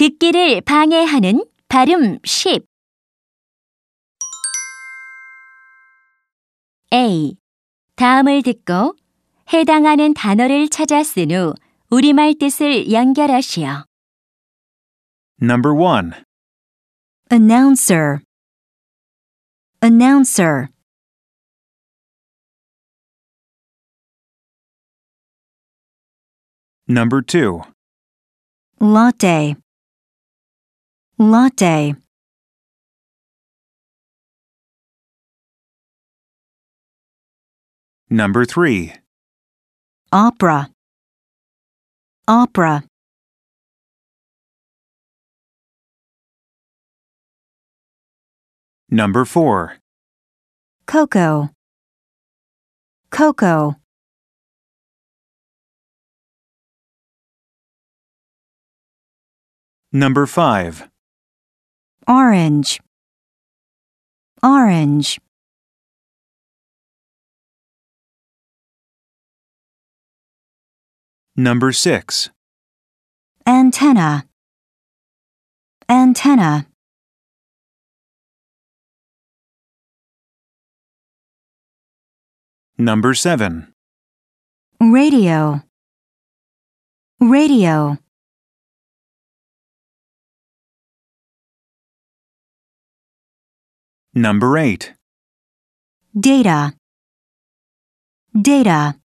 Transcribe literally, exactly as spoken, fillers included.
듣기를 방해하는 발음 십. A. 다음을 듣고 해당하는 단어를 찾아 쓴 후 우리말 뜻을 연결하시오. Number one. Announcer. Announcer. Number two. Latte. Latte. Number three. Opera. Opera. Number four. Cocoa. Cocoa. Number five. Orange. Orange. Number six. Antenna. Antenna. Number seven. Radio. Radio. Number eight. Data. Data.